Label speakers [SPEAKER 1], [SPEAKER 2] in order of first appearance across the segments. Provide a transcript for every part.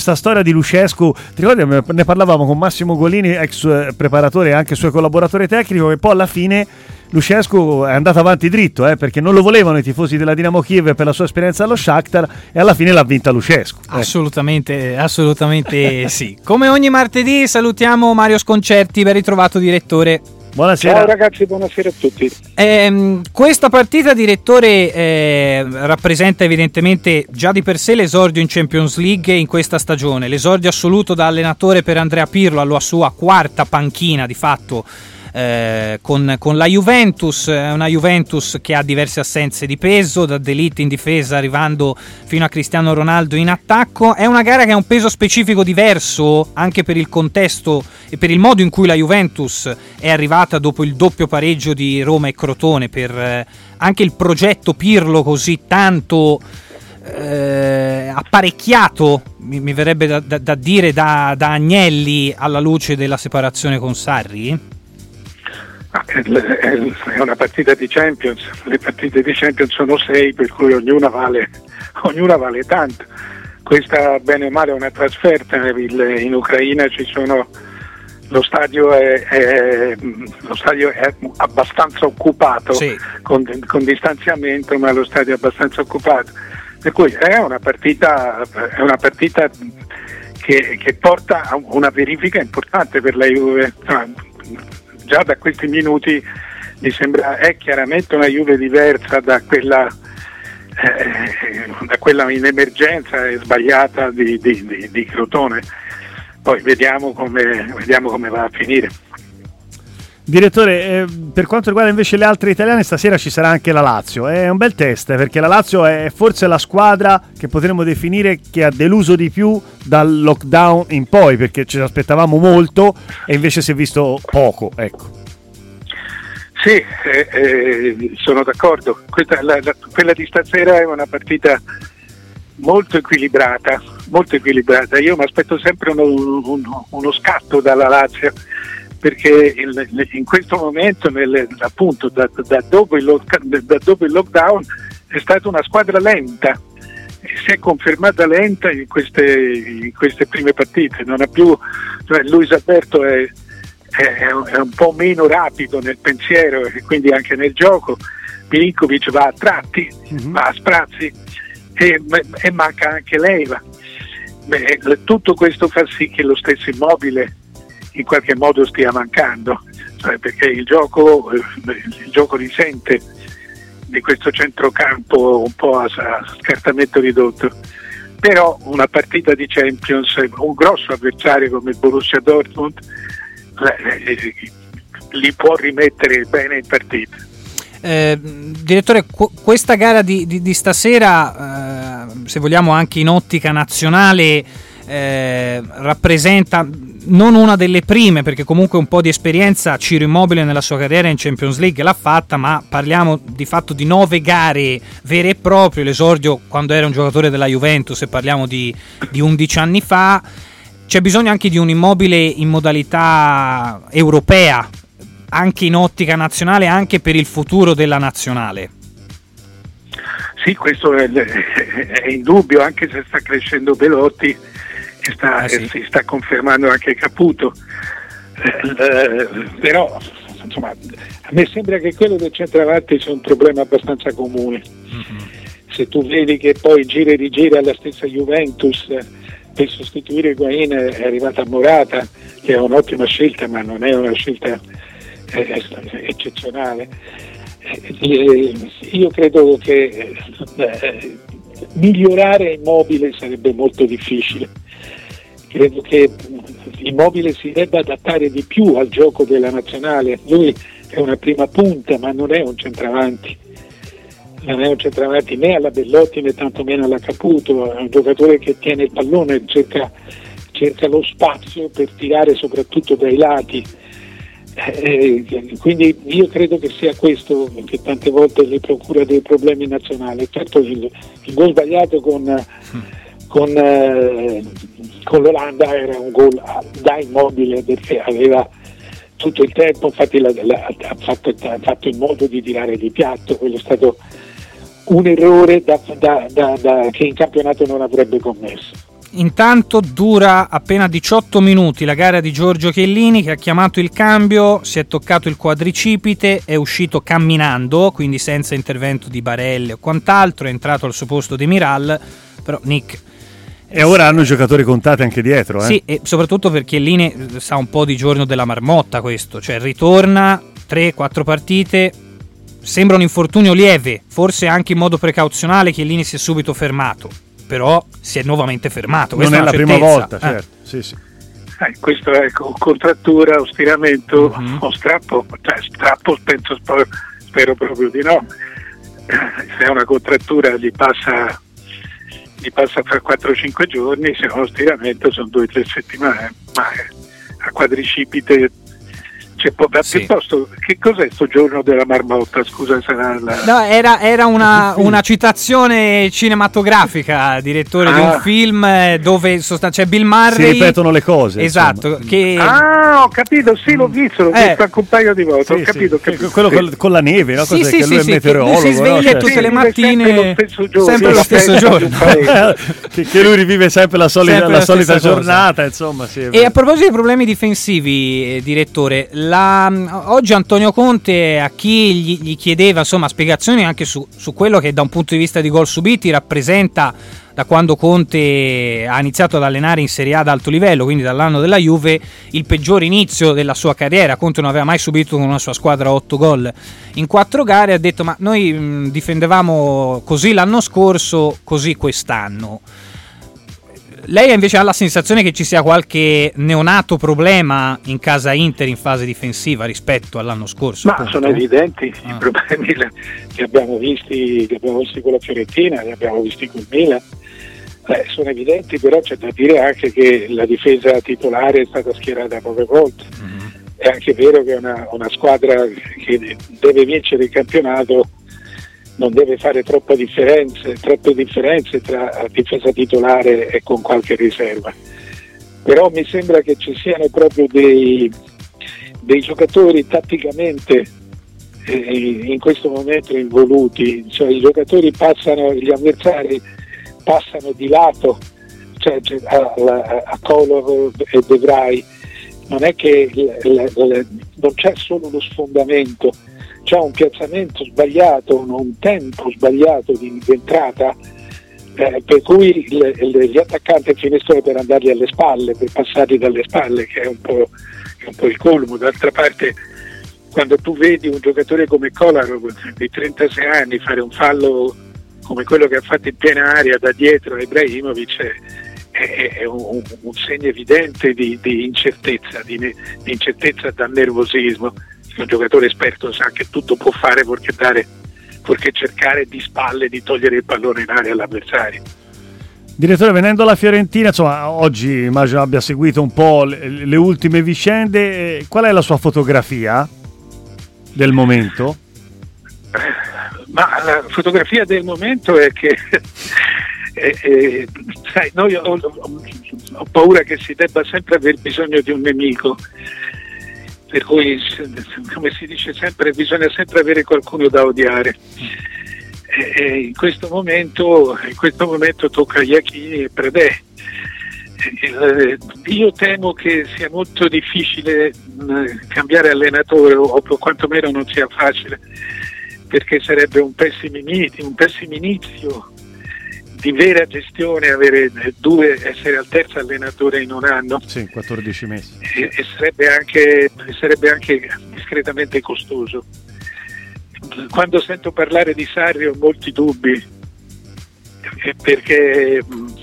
[SPEAKER 1] questa storia di Luchescu, ti ricordi, ne parlavamo con Massimo Golini, ex preparatore e anche suo collaboratore tecnico, e poi alla fine Luchescu è andato avanti dritto, perché non lo volevano i tifosi della Dinamo Kiev per la sua esperienza allo Shakhtar, e alla fine l'ha vinta Luchescu.
[SPEAKER 2] Assolutamente sì. Come ogni martedì salutiamo Mario Sconcerti, ben ritrovato direttore.
[SPEAKER 1] Buonasera.
[SPEAKER 3] Ciao ragazzi, buonasera a tutti.
[SPEAKER 2] Questa partita, direttore, rappresenta evidentemente già di per sé l'esordio in Champions League in questa stagione, l'esordio assoluto da allenatore per Andrea Pirlo alla sua quarta panchina di fatto con la Juventus, una Juventus che ha diverse assenze di peso, da De Ligt in difesa arrivando fino a Cristiano Ronaldo in attacco. È una gara che ha un peso specifico diverso anche per il contesto e per il modo in cui la Juventus è arrivata dopo il doppio pareggio di Roma e Crotone, per anche il progetto Pirlo così tanto apparecchiato, mi verrebbe da dire da Agnelli, alla luce della separazione con Sarri.
[SPEAKER 3] È una partita di Champions, le partite di Champions sono 6, per cui ognuna vale tanto. Questa bene o male è una trasferta, in Ucraina ci sono, lo stadio è abbastanza occupato, sì, con distanziamento, ma lo stadio è abbastanza occupato, per cui è una partita che porta a una verifica importante per la Juve. Già da questi minuti mi sembra è chiaramente una Juve diversa da quella in emergenza e sbagliata di Crotone. Poi vediamo come va a finire.
[SPEAKER 1] Direttore, per quanto riguarda invece le altre italiane, stasera ci sarà anche la Lazio. È un bel test, perché la Lazio è forse la squadra che potremmo definire che ha deluso di più dal lockdown in poi, perché ci aspettavamo molto e invece si è visto poco, ecco.
[SPEAKER 3] Sì, sono d'accordo. Quella di stasera è una partita molto equilibrata. Io mi aspetto sempre uno scatto dalla Lazio, perché in questo momento appunto da dopo il lockdown è stata una squadra lenta, e si è confermata lenta in queste prime partite. Non ha più, Luis Alberto è un po' meno rapido nel pensiero e quindi anche nel gioco. Milinkovic va a tratti, va a sprazzi, e manca anche Leiva. Tutto questo fa sì che lo stesso Immobile in qualche modo stia mancando, perché il gioco risente di questo centrocampo un po' a scartamento ridotto. Però una partita di Champions, un grosso avversario come il Borussia Dortmund li può rimettere bene in partita.
[SPEAKER 2] Direttore, questa gara di stasera, se vogliamo anche in ottica nazionale, rappresenta non una delle prime, perché comunque un po' di esperienza Ciro Immobile nella sua carriera in Champions League l'ha fatta, ma parliamo di fatto di 9 gare vere e proprie, l'esordio quando era un giocatore della Juventus, e parliamo di 11 anni fa. C'è bisogno anche di un Immobile in modalità europea, anche in ottica nazionale, anche per il futuro della nazionale.
[SPEAKER 3] Sì, questo è indubbio, anche se sta crescendo Belotti e si sta confermando anche Caputo, però insomma a me sembra che quello del centravanti sia un problema abbastanza comune. Se tu vedi che poi gira e rigira la stessa Juventus per sostituire Higuain è arrivata Morata, che è un'ottima scelta, ma non è una scelta eccezionale. Io credo che migliorare Immobile sarebbe molto difficile. Credo che Immobile si debba adattare di più al gioco della nazionale. Lui è una prima punta, ma non è un centravanti. Non è un centravanti né alla Bellotti né tantomeno alla Caputo. È un giocatore che tiene il pallone, cerca lo spazio per tirare soprattutto dai lati. Quindi io credo che sia questo che tante volte gli procura dei problemi nazionali. Certo, il gol sbagliato con l'Olanda era un gol da Immobile, perché aveva tutto il tempo, infatti ha fatto in modo di tirare di piatto. Quello è stato un errore che in campionato non avrebbe commesso.
[SPEAKER 2] Intanto dura appena 18 minuti la gara di Giorgio Chiellini, che ha chiamato il cambio, si è toccato il quadricipite, è uscito camminando, quindi senza intervento di Barelle o quant'altro, è entrato al suo posto De Miral, però Nick...
[SPEAKER 1] E ora hanno i giocatori contati anche dietro,
[SPEAKER 2] Sì, e soprattutto per Chiellini sa un po' di giorno della marmotta questo, cioè ritorna 3-4 partite, sembra un infortunio lieve, forse anche in modo precauzionale Chiellini si è subito fermato, però si è nuovamente fermato.
[SPEAKER 1] Non è la prima volta, certo. Sì.
[SPEAKER 3] Questo è contrattura o stiramento o strappo, strappo spero proprio di no. Se è una contrattura gli passa fra 4-5 giorni, se è uno stiramento sono 2-3 settimane, ma a quadricipite piuttosto. Che cos'è sto giorno della marmotta? Scusa, sarà
[SPEAKER 2] No, era una citazione cinematografica, direttore di un film dove c'è Bill Murray.
[SPEAKER 1] Si ripetono le cose.
[SPEAKER 2] Esatto.
[SPEAKER 3] Ho capito, sì, l'ho visto anche un paio di volte. Ho capito.
[SPEAKER 1] Quello con la neve, no?
[SPEAKER 2] Sì,
[SPEAKER 1] che lui è meteorologo.
[SPEAKER 2] Lui si sveglia tutte le mattine. Sempre lo stesso giorno.
[SPEAKER 1] che lui rivive sempre la solita giornata, insomma. Sì,
[SPEAKER 2] e a proposito dei problemi difensivi, direttore, oggi Antonio Conte a chi gli chiedeva spiegazioni anche su quello che da un punto di vista di gol subiti rappresenta, da quando Conte ha iniziato ad allenare in Serie A ad alto livello, quindi dall'anno della Juve, il peggior inizio della sua carriera. Conte non aveva mai subito con una sua squadra 8 gol in 4 gare, ha detto ma noi difendevamo così l'anno scorso, così quest'anno. Lei invece ha la sensazione che ci sia qualche neonato problema in casa Inter in fase difensiva rispetto all'anno scorso?
[SPEAKER 3] Ma
[SPEAKER 2] appunto?
[SPEAKER 3] Sono evidenti i problemi, li abbiamo visti con la Fiorentina, li abbiamo visti col Milan, sono evidenti, però c'è da dire anche che la difesa titolare è stata schierata poche volte. È anche vero che una squadra che deve vincere il campionato non deve fare troppe differenze tra difesa titolare e con qualche riserva, però mi sembra che ci siano proprio dei giocatori tatticamente in questo momento involuti, cioè gli avversari passano di lato, cioè a Kolar e De Vrij, non è che non c'è solo lo sfondamento, c'è un piazzamento sbagliato, un tempo sbagliato di entrata, per cui gli attaccanti finiscono per andargli alle spalle, per passargli dalle spalle, che è un po' il colmo. D'altra parte, quando tu vedi un giocatore come Kolar di 36 anni fare un fallo come quello che ha fatto in piena aria da dietro a Ibrahimovic, è un segno evidente di incertezza, di incertezza dal nervosismo. Un giocatore esperto sa che tutto può fare perché cercare di spalle di togliere il pallone in area all'avversario.
[SPEAKER 1] Direttore, venendo alla Fiorentina, oggi immagino abbia seguito un po' le ultime vicende. Qual è la sua fotografia del momento?
[SPEAKER 3] Ma la fotografia del momento è che sai, noi ho paura che si debba sempre aver bisogno di un nemico, per cui, come si dice sempre, bisogna sempre avere qualcuno da odiare. In questo momento tocca a Iachini e Predè. Io temo che sia molto difficile cambiare allenatore, o quantomeno non sia facile, perché sarebbe un pessimo inizio di vera gestione essere al terzo allenatore in un anno.
[SPEAKER 1] Sì, 14 mesi.
[SPEAKER 3] E sarebbe anche discretamente costoso. Quando sento parlare di Sarri ho molti dubbi, perché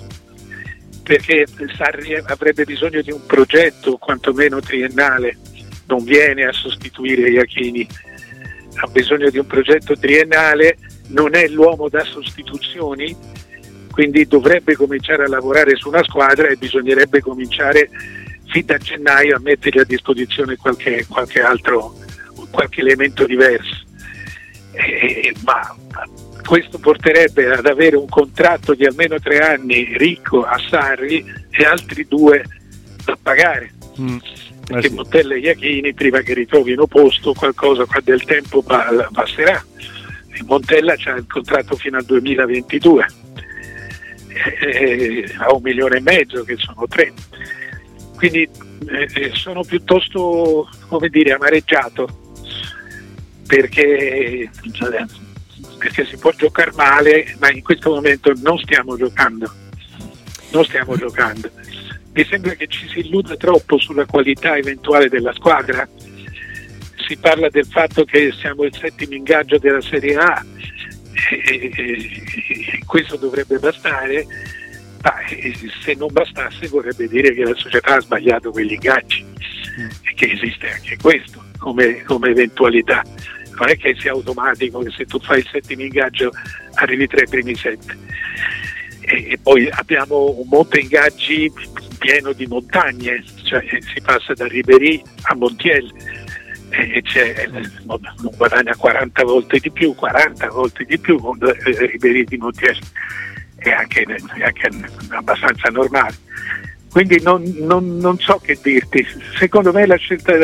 [SPEAKER 3] Sarri avrebbe bisogno di un progetto quantomeno triennale, non viene a sostituire Iachini, ha bisogno di un progetto triennale, non è l'uomo da sostituzioni, quindi dovrebbe cominciare a lavorare su una squadra e bisognerebbe cominciare fin da gennaio a mettergli a disposizione qualche elemento diverso. Ma questo porterebbe ad avere un contratto di almeno 3 anni ricco a Sarri e altri 2 da pagare, perché
[SPEAKER 1] sì.
[SPEAKER 3] Montella e Iachini, prima che ritrovino posto qualcosa qua del tempo passerà. Montella c'ha il contratto fino al 2022, a 1,5 milioni, che sono 3. Quindi sono piuttosto, come dire, amareggiato, perché si può giocare male, ma in questo momento non stiamo giocando. Mi sembra che ci si illuda troppo sulla qualità eventuale della squadra. Si parla del fatto che siamo il 7° ingaggio della Serie A, e questo dovrebbe bastare, ma se non bastasse vorrebbe dire che la società ha sbagliato quegli ingaggi, e che esiste anche questo come eventualità. Non è che sia automatico che se tu fai il 7° ingaggio arrivi tra i primi 7. E poi abbiamo un monte ingaggi pieno di montagne, cioè si passa da Ribéry a Montiel, e non guadagna 40 volte di più Ribéry di Montiel, è anche abbastanza normale. Quindi non so che dirti. Secondo me la scelta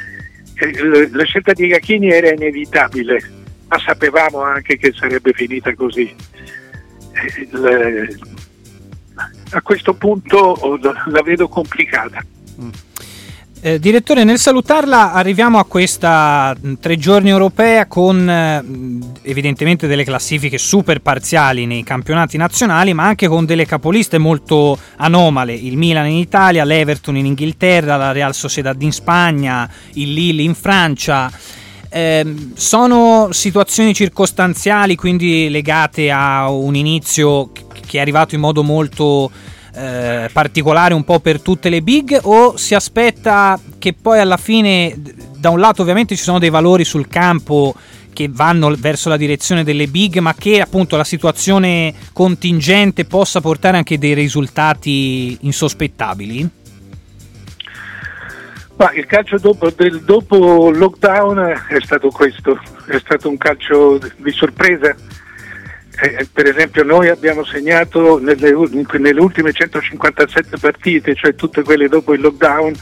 [SPEAKER 3] di Iachini era inevitabile, ma sapevamo anche che sarebbe finita così. A questo punto la vedo complicata.
[SPEAKER 2] Direttore, nel salutarla arriviamo a questa 3 giorni europea con evidentemente delle classifiche super parziali nei campionati nazionali, ma anche con delle capoliste molto anomale: il Milan in Italia, l'Everton in Inghilterra, la Real Sociedad in Spagna, il Lille in Francia. Sono situazioni circostanziali, quindi legate a un inizio che è arrivato in modo molto particolare un po' per tutte le big, o si aspetta che poi alla fine, da un lato ovviamente ci sono dei valori sul campo che vanno verso la direzione delle big, ma che appunto la situazione contingente possa portare anche dei risultati insospettabili?
[SPEAKER 3] Ma il calcio dopo lockdown è stato questo, è stato un calcio di sorpresa. Per esempio noi abbiamo segnato nelle ultime 157 partite, cioè tutte quelle dopo il lockdown,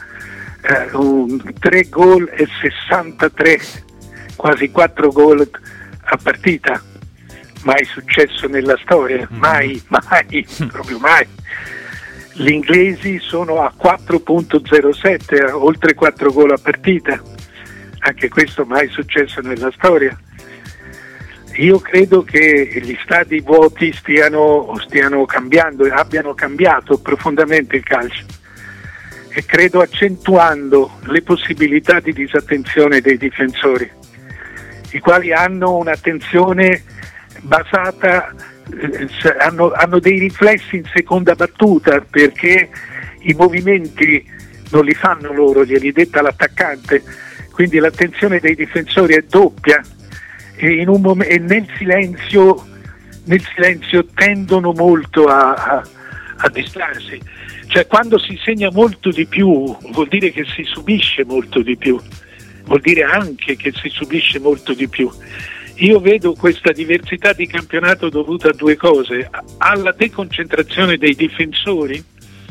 [SPEAKER 3] 3 gol e 63, quasi 4 gol a partita. Mai successo nella storia, mai, proprio mai. Gli inglesi sono a 4.07, oltre 4 gol a partita, anche questo mai successo nella storia. Io credo che gli stadi vuoti stiano cambiando, abbiano cambiato profondamente il calcio, e credo accentuando le possibilità di disattenzione dei difensori, i quali hanno un'attenzione basata, hanno dei riflessi in seconda battuta, perché i movimenti non li fanno loro, glieli detta l'attaccante, quindi l'attenzione dei difensori è doppia, e nel silenzio tendono molto a distrarsi. Cioè, quando si segna molto di più vuol dire che si subisce molto di più, vuol dire anche che si subisce molto di più. Io vedo questa diversità di campionato dovuta a 2 cose: alla deconcentrazione dei difensori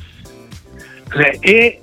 [SPEAKER 3] e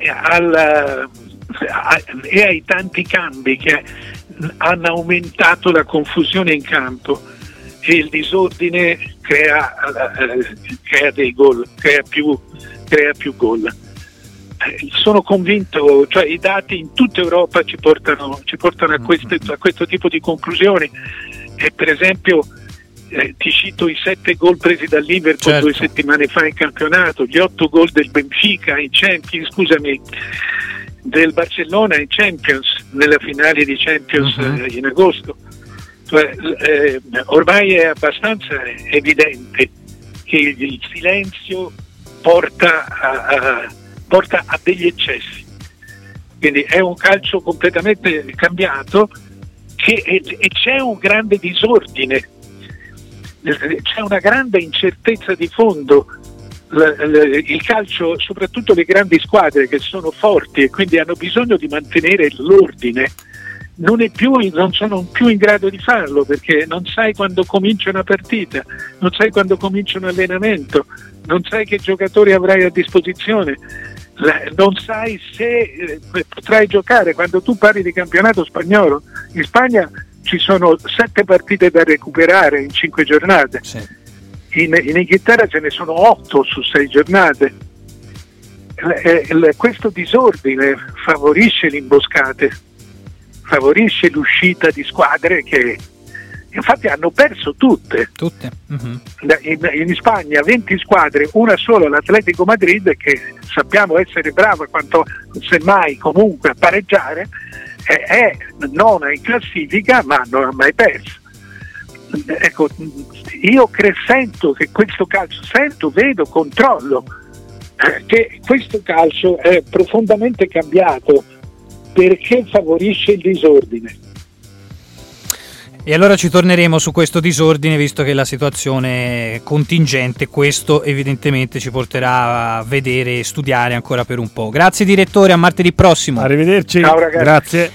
[SPEAKER 3] ai tanti cambi che hanno aumentato la confusione in campo, e il disordine crea dei gol, crea più gol. Sono convinto, cioè i dati in tutta Europa ci portano a questo tipo di conclusioni. E per esempio ti cito i 7 gol presi dal Liverpool, certo, 2 settimane fa in campionato, gli 8 gol del Benfica in Champions, del Barcellona in Champions, nella finale di Champions in agosto. Cioè, ormai è abbastanza evidente che il silenzio porta a degli eccessi. Quindi è un calcio completamente cambiato, e c'è un grande disordine, c'è una grande incertezza di fondo. Il calcio, soprattutto le grandi squadre che sono forti e quindi hanno bisogno di mantenere l'ordine, non sono più in grado di farlo, perché non sai quando comincia una partita, non sai quando comincia un allenamento, non sai che giocatori avrai a disposizione, non sai se potrai giocare. Quando tu parli di campionato spagnolo, in Spagna ci sono 7 partite da recuperare in 5 giornate.
[SPEAKER 2] Sì.
[SPEAKER 3] in Inghilterra ce ne sono 8 su 6 giornate. Questo disordine favorisce le imboscate, favorisce l'uscita di squadre che infatti hanno perso tutte.
[SPEAKER 2] Mm-hmm.
[SPEAKER 3] In Spagna 20 squadre, una sola, l'Atletico Madrid, che sappiamo essere brava quanto semmai comunque a pareggiare, è nona in classifica ma non ha mai perso. Ecco, io sento che questo calcio, vedo, controllo che questo calcio è profondamente cambiato perché favorisce il disordine.
[SPEAKER 2] E allora ci torneremo su questo disordine, visto che la situazione è contingente. Questo evidentemente ci porterà a vedere e studiare ancora per un po'. Grazie direttore, a martedì prossimo.
[SPEAKER 1] Arrivederci.
[SPEAKER 3] Ciao ragazzi.
[SPEAKER 1] Grazie.